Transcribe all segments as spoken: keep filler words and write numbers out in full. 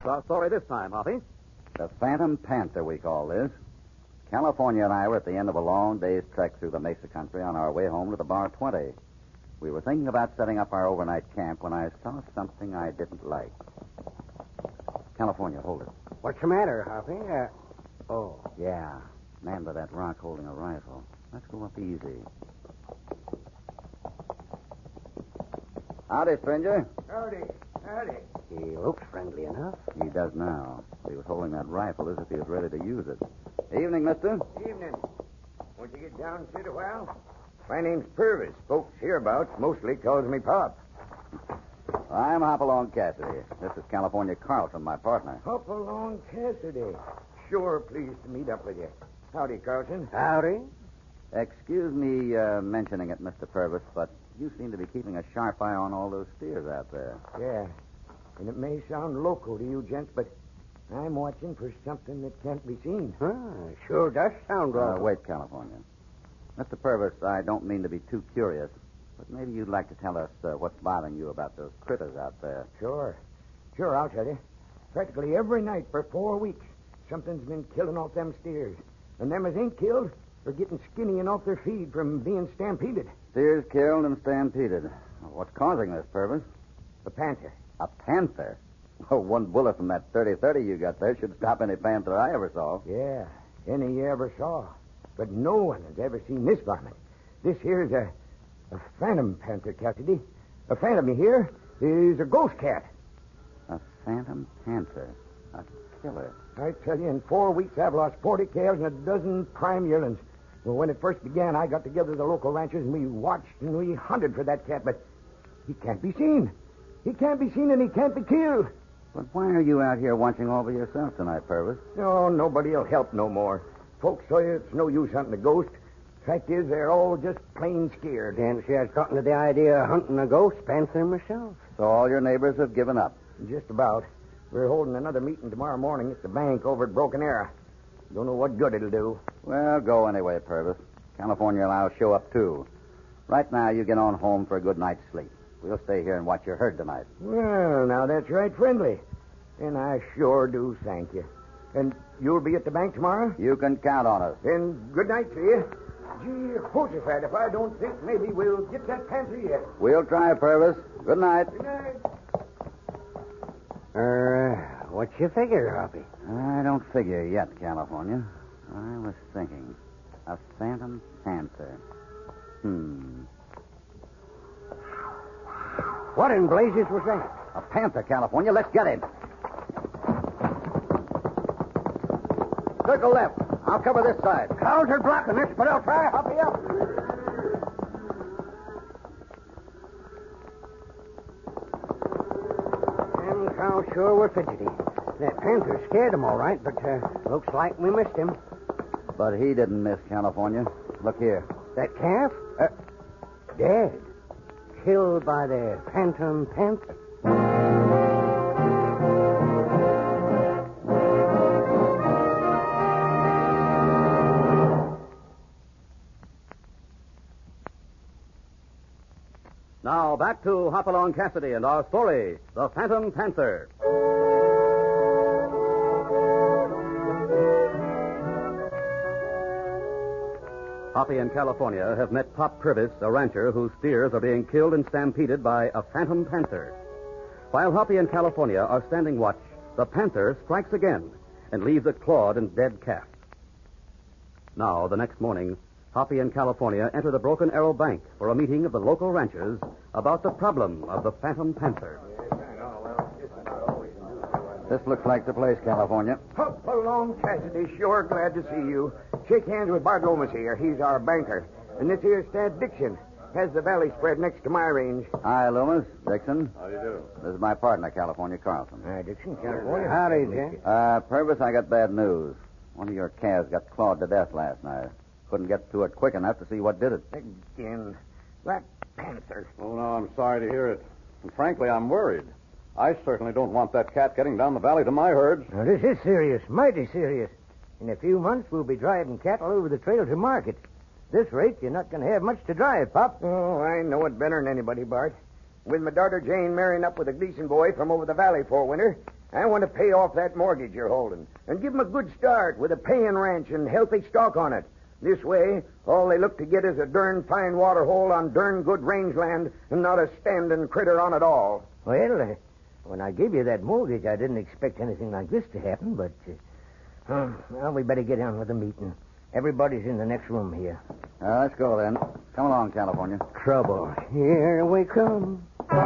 our story this time, Hoppy? The Phantom Panther, we call this. California and I were at the end of a long day's trek through the Mesa country on our way home to the Bar twenty. We were thinking about setting up our overnight camp when I saw something I didn't like. California, hold it. What's the matter, Hoppy? Uh, oh. Yeah, man by that rock holding a rifle. Let's go up easy. Howdy, stranger. Howdy. Howdy. He looks friendly enough. He does now. He was holding that rifle as if he was ready to use it. Evening, mister. Evening. Won't you get down and sit a while? My name's Purvis. Folks hereabouts mostly calls me Pop. I'm Hopalong Cassidy. This is California Carlson, my partner. Hop along, Cassidy. Sure pleased to meet up with you. Howdy, Carlson. Howdy. Excuse me uh, mentioning it, Mister Purvis, but you seem to be keeping a sharp eye on all those steers out there. Yeah. And it may sound local to you gents, but I'm watching for something that can't be seen. Huh, sure does sound Uh, right. wait, California. Mister Purvis, I don't mean to be too curious, but maybe you'd like to tell us uh, what's bothering you about those critters out there. Sure. Sure, I'll tell you. Practically every night for four weeks, something's been killing off them steers. And them as ain't killed are getting skinny and off their feed from being stampeded. Steers killed and stampeded. What's causing this, Purvis? The panther. A panther? Oh, one bullet from that thirty thirty you got there should stop any panther I ever saw. Yeah, any you ever saw. But no one has ever seen this varmint. This here's a, a phantom panther, Cassidy. A phantom, you hear, is a ghost cat. A phantom panther. A killer. I tell you, in four weeks I've lost forty calves and a dozen prime yearlings. Well, when it first began, I got together the local ranchers and we watched and we hunted for that cat, but he can't be seen. He can't be seen and he can't be killed. But why are you out here watching all by yourself tonight, Purvis? No, nobody'll help no more. Folks say it's no use hunting a ghost. Fact is, they're all just plain scared. Can't see I've gotten to the idea of hunting a ghost panther myself. So all your neighbors have given up. Just about. We're holding another meeting tomorrow morning at the bank over at Broken Arrow. Don't know what good it'll do. Well, go anyway, Purvis. California and I'll show up, too. Right now, you get on home for a good night's sleep. We'll stay here and watch your herd tonight. Well, now that's right friendly. And I sure do thank you. And you'll be at the bank tomorrow? You can count on us. Then good night to you. Gee, Jehoshaphat, if I don't think maybe we'll get that panther yet. We'll try, Purvis. Good night. Good night. Er, uh, what's your figure, Hoppy? I don't figure yet, California. I was thinking. A phantom panther. Hmm. What in blazes was that? A panther, California. Let's get him. Circle left. I'll cover this side. Cows are blocking this, but I'll try. Hoppy up. Them cows sure were fidgety. That panther scared them all right, but uh, looks like we missed him. But he didn't miss, California. Look here. That calf? Uh, dead. Killed by the phantom panther. Now, back to Hopalong Cassidy and our story, The Phantom Panther. Hoppy and California have met Pop Purvis, a rancher whose steers are being killed and stampeded by a phantom panther. While Hoppy and California are standing watch, the panther strikes again and leaves a clawed and dead calf. Now, the next morning, Hoppy and California enter the Broken Arrow Bank for a meeting of the local ranchers about the problem of the phantom panther. This looks like the place, California. Hop along, Cassidy. Sure glad to see you. Shake hands with Bart Lomas here. He's our banker. And this here's Thad Dixon. Has the valley spread next to my range. Hi, Loomis. Dixon. How do you do? This is my partner, California Carlson. Hi, Dixon, California. Howdy, Jay. Uh, Purvis, I got bad news. One of your calves got clawed to death last night. Couldn't get to it quick enough to see what did it. Again. That panther. Oh, no, I'm sorry to hear it. And frankly, I'm worried. I certainly don't want that cat getting down the valley to my herds. Now, this is serious, mighty serious. In a few months, we'll be driving cattle over the trail to market. This rate, you're not going to have much to drive, Pop. Oh, I know it better than anybody, Bart. With my daughter Jane marrying up with a Gleason boy from over the valley for winter, I want to pay off that mortgage you're holding and give 'em a good start with a paying ranch and healthy stock on it. This way, all they look to get is a darn fine water hole on darn good rangeland and not a standing critter on it all. Well, uh, when I gave you that mortgage, I didn't expect anything like this to happen, but... Uh, uh, well, we better get on with the meeting. Everybody's in the next room here. Uh, let's go, then. Come along, California. Trouble. Here we come.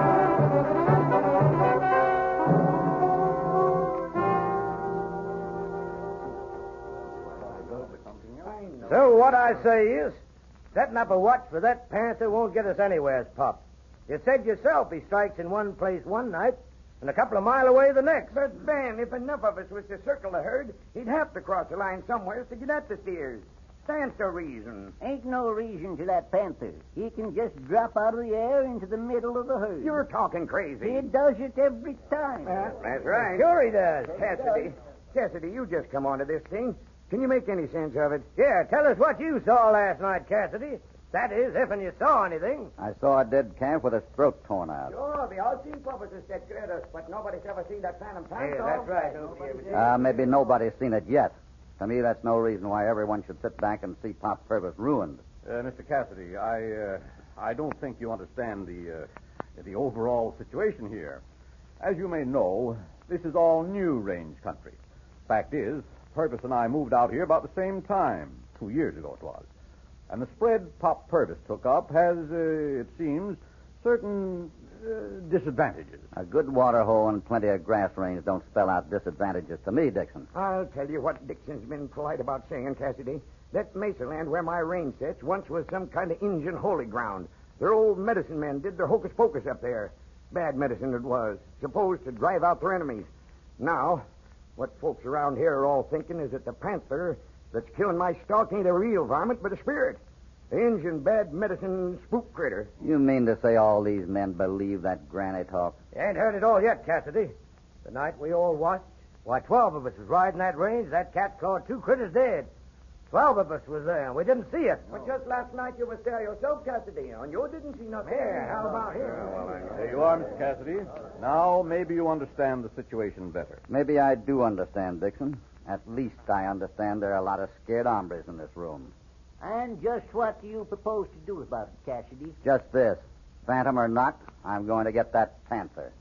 So what I say is, setting up a watch for that panther won't get us anywhere, Pop. You said yourself he strikes in one place one night and a couple of mile away the next. But, Ben, if enough of us was to circle the herd, he'd have to cross the line somewhere to get at the steers. Stands to reason. Ain't no reason to that panther. He can just drop out of the air into the middle of the herd. You're talking crazy. He does it every time. Uh, that's right. Sure he does. Cassidy, Cassidy, you just come onto this thing. Can you make any sense of it? Yeah, tell us what you saw last night, Cassidy. That is, if and you saw anything. I saw a dead calf with his throat torn out. Sure, we all seen purposes that critters, but nobody's ever seen that phantom panther. Yeah, that's right. Nobody Uh, maybe nobody's seen it yet. To me, that's no reason why everyone should sit back and see Pop Purvis ruined. Uh, Mister Cassidy, I uh, I don't think you understand the uh, the overall situation here. As you may know, this is all new range country. Fact is, Purvis and I moved out here about the same time, two years ago it was. And the spread Pop Purvis took up has, uh, it seems, certain uh, disadvantages. A good water hole and plenty of grass range don't spell out disadvantages to me, Dixon. I'll tell you what Dixon's been polite about saying, Cassidy. That mesa land where my range sits once was some kind of Indian holy ground. Their old medicine men did their hocus pocus up there. Bad medicine it was, supposed to drive out their enemies. Now, what folks around here are all thinking is that the panther that's killing my stock ain't a real varmint, but a spirit. The Indian bad medicine spook critter. You mean to say all these men believe that granny talk? You ain't heard it all yet, Cassidy. The night we all watched, why, twelve of us was riding that range. That cat clawed two critters dead. Twelve of us was there, and we didn't see it. But just last night you was there yourself, Cassidy, and you didn't see nothing. Yeah, how about here? There you are, Mister Cassidy. Now maybe you understand the situation better. Maybe I do understand, Dixon. At least I understand there are a lot of scared hombres in this room. And just what do you propose to do about it, Cassidy? Just this. Phantom or not, I'm going to get that panther.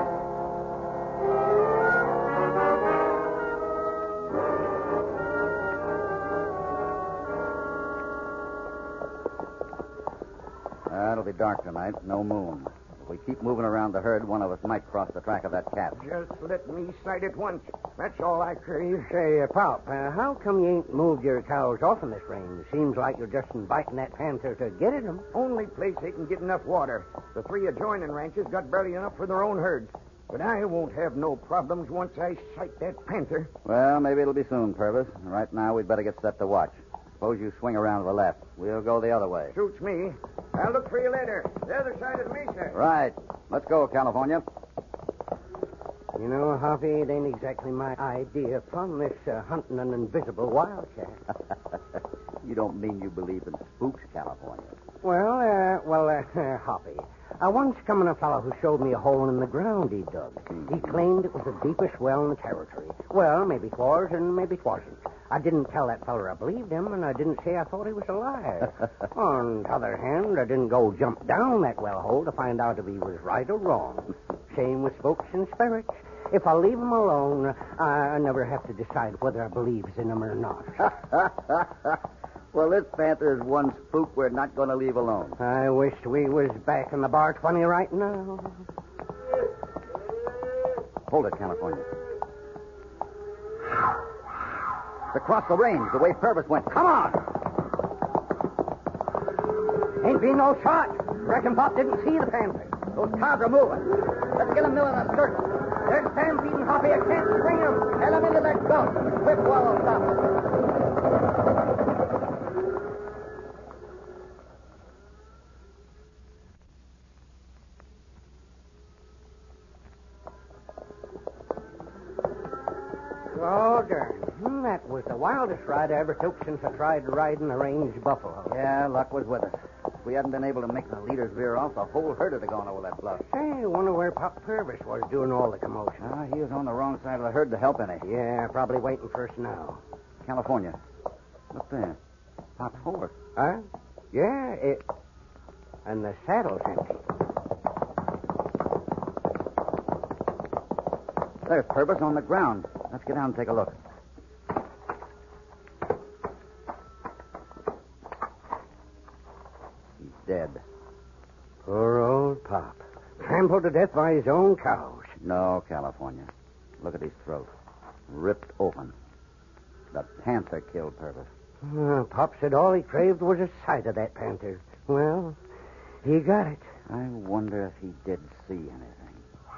Uh, it'll be dark tonight. No moon. If we keep moving around the herd, one of us might cross the track of that cat. Just let me sight it once. That's all I crave. Say, uh, Pop, uh, how come you ain't moved your cows off in this range? Seems like you're just inviting that panther to get at 'em. Only place they can get enough water. The three adjoining ranches got barely enough for their own herds. But I won't have no problems once I sight that panther. Well, maybe it'll be soon, Purvis. Right now, we'd better get set to watch. Suppose you swing around to the left. We'll go the other way. Suits me. I'll look for you later. The other side of the mesa. Right. Let's go, California. You know, Hoppy, it ain't exactly my idea of fun, this uh, hunting an invisible wildcat. You don't mean you believe in spooks, California. Well, uh, well, uh, Hoppy, I once come in a fellow who showed me a hole in the ground he dug. He claimed it was the deepest well in the territory. Well, maybe it was, and maybe it wasn't. I didn't tell that feller I believed him, and I didn't say I thought he was a liar. On the other hand, I didn't go jump down that well hole to find out if he was right or wrong. Same with folks and spirits. If I leave 'em alone, I never have to decide whether I believes in 'em or not. Well, this panther is one spook we're not going to leave alone. I wish we was back in the bar twenty right now. Hold it, California. It's across the range, the way Purvis went. Come on! Ain't been no shot. Reckon Pop didn't see the panther. Those cars are moving. Let's get them milling a circle. They're stampeding, Hoppy. I can't string him. Tell them into that gulch. Quick wall will stop them. Oh, darn. Hmm, that was the wildest ride I ever took since I tried riding a range buffalo. Yeah, luck was with us. If we hadn't been able to make the leaders veer off, the whole herd would have gone over that bluff. Hey, I wonder where Pop Purvis was doing all the commotion. Ah, he was on the wrong side of the herd to help any. Yeah, probably waiting for us now. California. Look there. Pop's horse. Huh? Yeah, it... And the saddle's empty. There's Purvis on the ground. Let's get down and take a look. He's dead. Poor old Pop. Trampled to death by his own cows. No, California. Look at his throat. Ripped open. The panther killed Purvis. Uh, Pop said all he craved was a sight of that panther. Well, he got it. I wonder if he did see anything.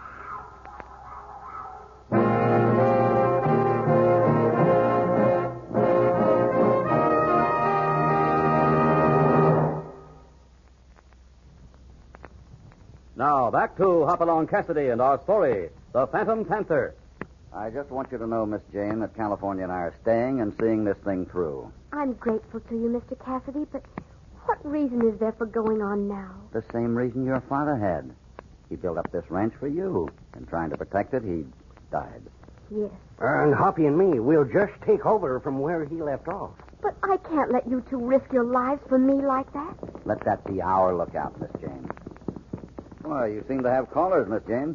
Now, back to Hopalong Cassidy and our story, The Phantom Panther. I just want you to know, Miss Jane, that California and I are staying and seeing this thing through. I'm grateful to you, Mister Cassidy, but what reason is there for going on now? The same reason your father had. He built up this ranch for you. And trying to protect it, he died. Yes. And Hoppy and me, we'll just take over from where he left off. But I can't let you two risk your lives for me like that. Let that be our lookout, Miss Jane. Well, you seem to have callers, Miss Jane.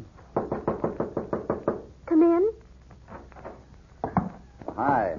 Come in. Hi.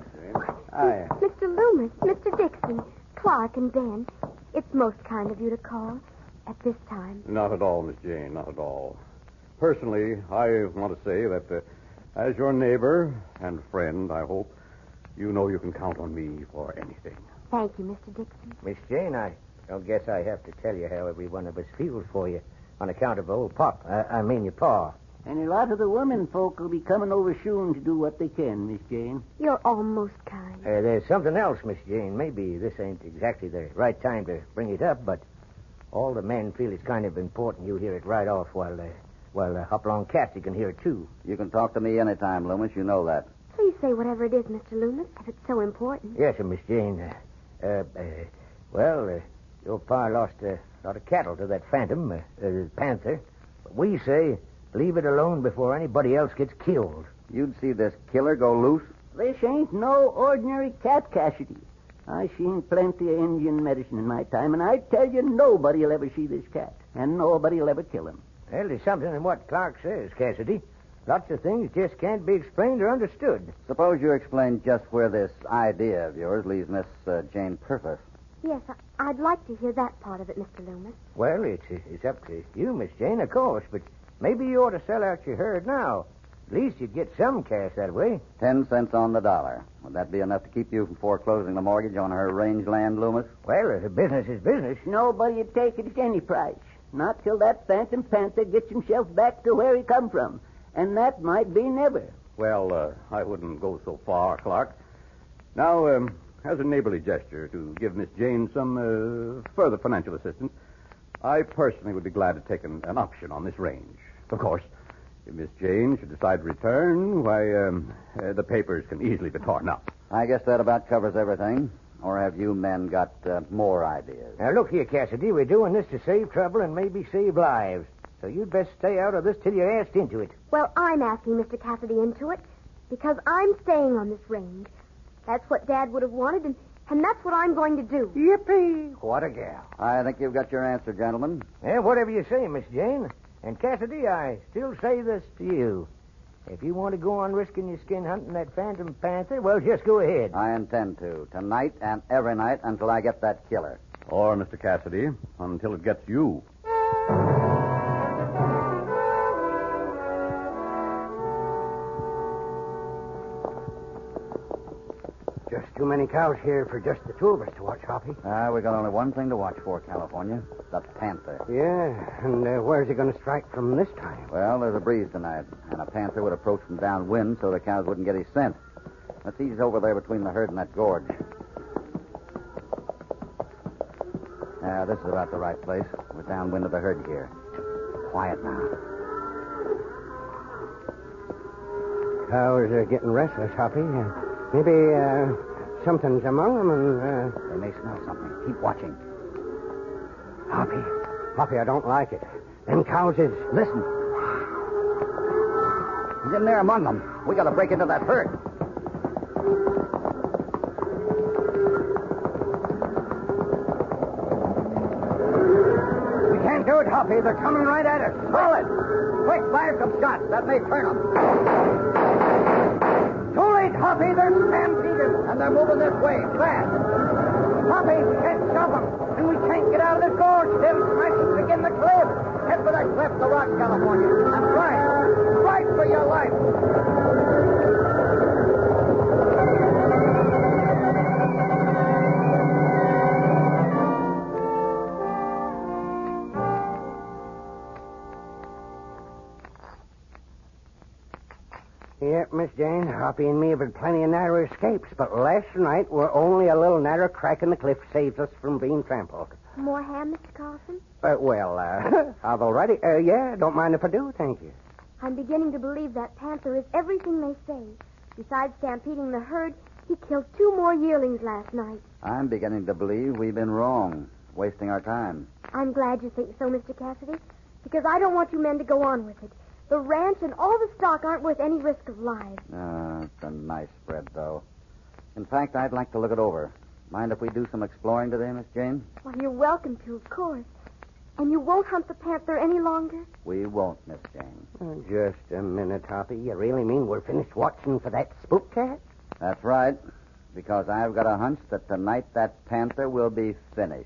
Hi. Mister Loomis, Mister Dixon, Clark, and Ben. It's most kind of you to call at this time. Not at all, Miss Jane, not at all. Personally, I want to say that uh, as your neighbor and friend, I hope, you know you can count on me for anything. Thank you, Mister Dixon. Miss Jane, I don't guess I have to tell you how every one of us feels for you on account of old Pop. I, I mean your pa. And a lot of the women folk will be coming over soon to do what they can, Miss Jane. You're almost kind. Uh, there's something else, Miss Jane. Maybe this ain't exactly the right time to bring it up, but all the men feel it's kind of important you hear it right off while, uh, while uh, Hopalong Cassidy can hear it, too. You can talk to me anytime, Loomis. You know that. Please say whatever it is, Mister Loomis, if it's so important. Yes, sir, Miss Jane. Uh, uh, uh, well, uh, your pa lost a lot of cattle to that phantom, uh, uh, panther. But we say, leave it alone before anybody else gets killed. You'd see this killer go loose? This ain't no ordinary cat, Cassidy. I seen plenty of Indian medicine in my time, and I tell you, nobody'll ever see this cat, and nobody'll ever kill him. Well, there's something in what Clark says, Cassidy. Lots of things just can't be explained or understood. Suppose you explain just where this idea of yours leaves Miss uh, Jane Purvis. Yes, I, I'd like to hear that part of it, Mister Loomis. Well, it's, it's up to you, Miss Jane, of course, but maybe you ought to sell out your herd now. At least you'd get some cash that way. Ten cents on the dollar. Would that be enough to keep you from foreclosing the mortgage on her range land, Loomis? Well, if business is business. Nobody'd take it at any price. Not till that Phantom Panther gets himself back to where he come from. And that might be never. Well, uh, I wouldn't go so far, Clark. Now, um, as a neighborly gesture to give Miss Jane some uh, further financial assistance, I personally would be glad to take an, an option on this range. Of course, if Miss Jane should decide to return, why, um, uh, the papers can easily be torn up. I guess that about covers everything. Or have you men got uh, more ideas? Now, look here, Cassidy. We're doing this to save trouble and maybe save lives. So you'd best stay out of this till you're asked into it. Well, I'm asking Mister Cassidy into it because I'm staying on this range. That's what Dad would have wanted, and, and that's what I'm going to do. Yippee! What a gal. I think you've got your answer, gentlemen. Yeah, whatever you say, Miss Jane. And Cassidy, I still say this to you. If you want to go on risking your skin hunting that Phantom Panther, well, just go ahead. I intend to. Tonight and every night until I get that killer. Or, Mister Cassidy, until it gets you. Just too many cows here for just the two of us to watch, Hoppy. Ah, we got only one thing to watch for, California. The panther. Yeah, and uh, where's he going to strike from this time? Well, there's a breeze tonight, and a panther would approach from downwind so the cows wouldn't get his scent. Let's ease over there between the herd and that gorge. Yeah, this is about the right place. We're downwind of the herd here. Quiet now. Cows are getting restless, Hoppy. Uh, maybe uh, something's among them, and uh... They may smell something. Keep watching. Hoppy, Hoppy, I don't like it. Them cows is... Listen. He's in there among them. We got to break into that herd. We can't do it, Hoppy. They're coming right at us. Solid. Quick, fire some shots. That may turn them. Too late, Hoppy. They're stampeded. And they're moving this way, fast. Hoppy, we can't stop them. And we can't get out of this gorge. They'll smash us again the cliff. Head for that cliff, the rock, California. And right. Right for your life. Yep, Miss Jane, Hoppy and me have had plenty of narrow escapes, but last night were only a little narrow crack in the cliff saves us from being trampled. More ham, Mister Carson? Uh, well, uh, I've already... Uh, yeah, don't mind if I do, thank you. I'm beginning to believe that Panther is everything they say. Besides stampeding the herd, he killed two more yearlings last night. I'm beginning to believe we've been wrong, wasting our time. I'm glad you think so, Mister Cassidy, because I don't want you men to go on with it. The ranch and all the stock aren't worth any risk of lives. Ah, it's a nice spread, though. In fact, I'd like to look it over. Mind if we do some exploring today, Miss Jane? Well, you're welcome to, of course. And you won't hunt the panther any longer? We won't, Miss Jane. Oh, just a minute, Hoppy. You really mean we're finished watching for that spook cat? That's right, because I've got a hunch that tonight that panther will be finished.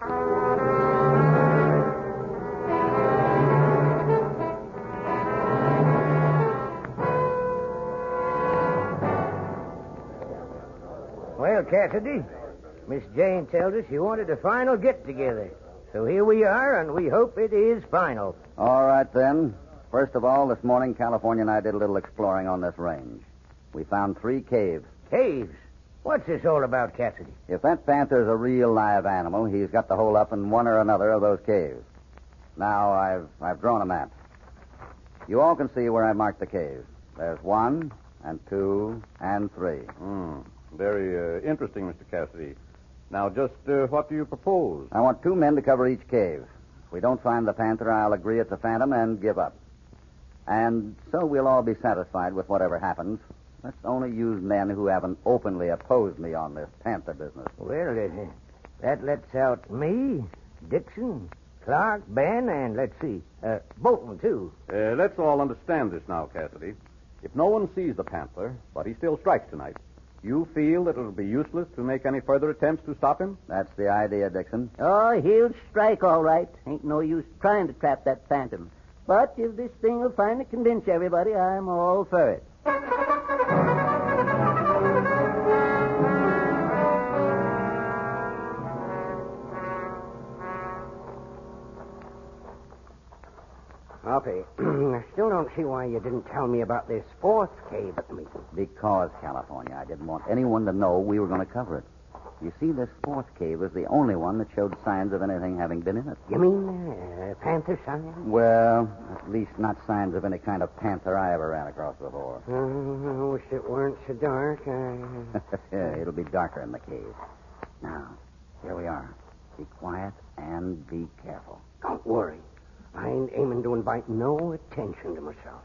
Well, Cassidy, Miss Jane tells us you wanted a final get-together. So here we are, and we hope it is final. All right, then. First of all, this morning, California and I did a little exploring on this range. We found three caves. Caves? What's this all about, Cassidy? If that panther's a real live animal, he's got to hole up in one or another of those caves. Now, I've I've drawn a map. You all can see where I marked the caves. There's one, and two, and three. Hmm. Very uh, interesting, Mister Cassidy. Now, just uh, what do you propose? I want two men to cover each cave. If we don't find the panther, I'll agree it's a phantom and give up. And so we'll all be satisfied with whatever happens. Let's only use men who haven't openly opposed me on this panther business. Well, uh, that lets out me, Dixon, Clark, Ben, and let's see, uh, Bolton, too. Uh, let's all understand this now, Cassidy. If no one sees the panther, but he still strikes tonight, you feel that it'll be useless to make any further attempts to stop him? That's the idea, Dixon. Oh, he'll strike all right. Ain't no use trying to trap that phantom. But if this thing will finally convince everybody, I'm all for it. Hoppy, I still don't see why you didn't tell me about this fourth cave at the meeting. Because, California, I didn't want anyone to know we were going to cover it. You see, this fourth cave was the only one that showed signs of anything having been in it. You mean uh, panther sign? Well, at least not signs of any kind of panther I ever ran across before. Uh, I wish it weren't so dark. Uh... Yeah, it'll be darker in the cave. Now, here we are. Be quiet and be careful. Don't worry. I ain't aiming to invite no attention to myself.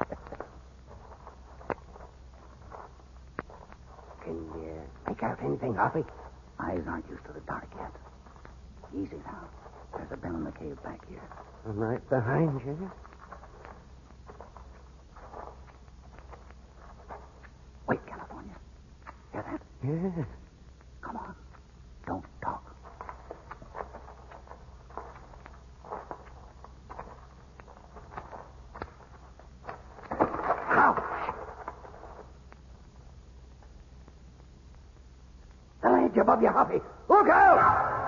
Can you make out anything, Hoppy? Eyes aren't used to the dark yet. Easy now. There's a bell in the cave back here. I'm right behind you. Wait, California. Hear that? Yeah. Come on. Don't talk. The ledge above you, Hoppy. Look out!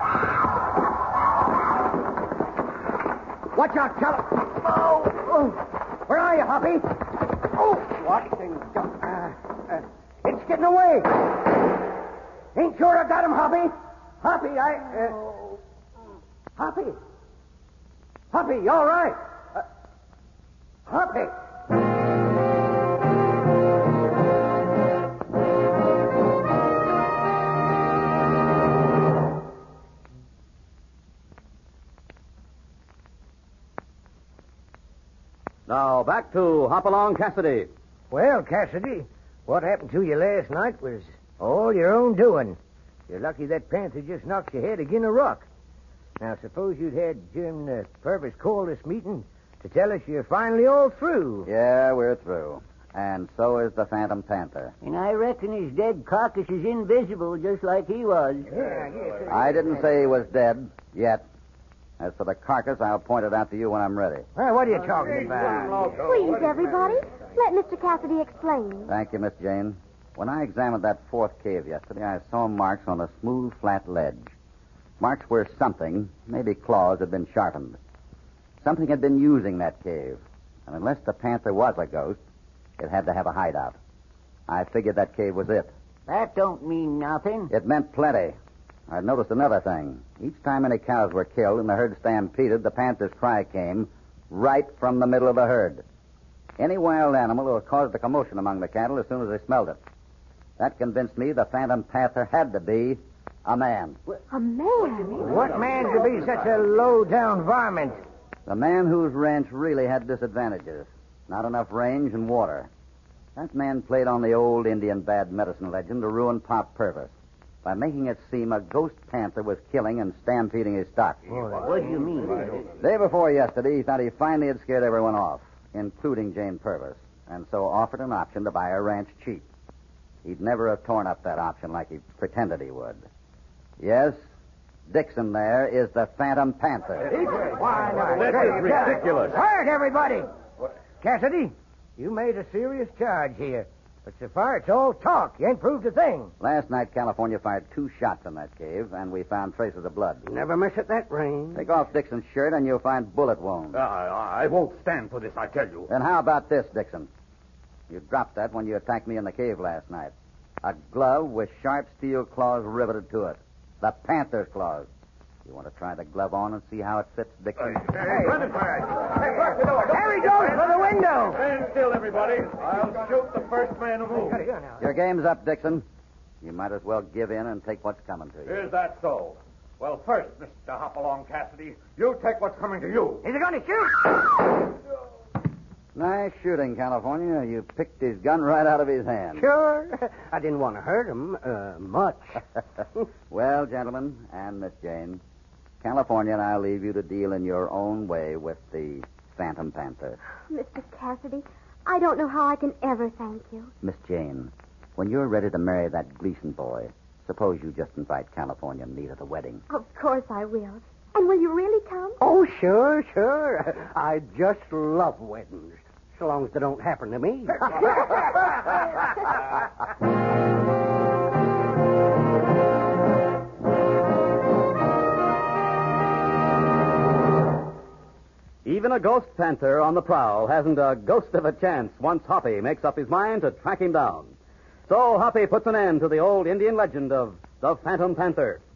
Watch out, Cal. Oh, oh. Where are you, Hoppy? Oh, what in... Uh, uh, it's getting away. Ain't sure I got him, Hoppy. Hoppy, I... Uh, Hoppy. Hoppy, you all right? Uh, Hoppy. back to Hopalong Cassidy. Well, Cassidy, what happened to you last night was all your own doing. You're lucky that panther just knocked your head again a rock. Now, suppose you'd had Jim uh, Purvis call this meeting to tell us you're finally all through. Yeah, we're through. And so is the Phantom Panther. And I reckon his dead carcass is invisible, just like he was. Yeah, yes. I didn't say he was dead yet. As for the carcass, I'll point it out to you when I'm ready. Well, what are you talking about? Please, everybody, let Mister Cassidy explain. Thank you, Miss Jane. When I examined that fourth cave yesterday, I saw marks on a smooth, flat ledge. Marks where something, maybe claws, had been sharpened. Something had been using that cave. And unless the panther was a ghost, it had to have a hideout. I figured that cave was it. That don't mean nothing. It meant plenty. I noticed another thing. Each time any cows were killed and the herd stampeded, the panther's cry came right from the middle of the herd. Any wild animal would have caused a commotion among the cattle as soon as they smelled it. That convinced me the Phantom Panther had to be a man. A man? What man could be such a low-down varmint? The man whose ranch really had disadvantages. Not enough range and water. That man played on the old Indian bad medicine legend to ruin Pop Purvis by making it seem a ghost panther was killing and stampeding his stock. What do you mean? Day before yesterday, he thought he finally had scared everyone off, including Jane Purvis, and so offered an option to buy a ranch cheap. He'd never have torn up that option like he pretended he would. Yes, Dixon there is the Phantom Panther. Why not? This is ridiculous. Quiet, everybody. Cassidy, you made a serious charge here. But so far, it's all talk. You ain't proved a thing. Last night, California fired two shots in that cave, and we found traces of blood. Never miss at that range. Take off Dixon's shirt, and you'll find bullet wounds. I, I won't stand for this, I tell you. Then how about this, Dixon? You dropped that when you attacked me in the cave last night. A glove with sharp steel claws riveted to it. The panther's claws. You want to try the glove on and see how it fits, Dixon? Hey, hey, run it back. Hey, close the door. There he goes for the window. Stand still, everybody. I'll shoot the first man who moves. Your game's up, Dixon. You might as well give in and take what's coming to you. Is that so? Well, first, Mister Hopalong Cassidy, you take what's coming to you. Is he going to shoot? Nice shooting, California. You picked his gun right out of his hand. Sure. I didn't want to hurt him uh, much. Well, gentlemen, and Miss Jane, California and I'll leave you to deal in your own way with the Phantom Panther. Mister Cassidy, I don't know how I can ever thank you. Miss Jane, when you're ready to marry that Gleason boy, suppose you just invite California and me to the wedding. Of course I will. And will you really come? Oh, sure, sure. I just love weddings, so long as they don't happen to me. Even a ghost panther on the prowl hasn't a ghost of a chance once Hoppy makes up his mind to track him down. So Hoppy puts an end to the old Indian legend of the Phantom Panther.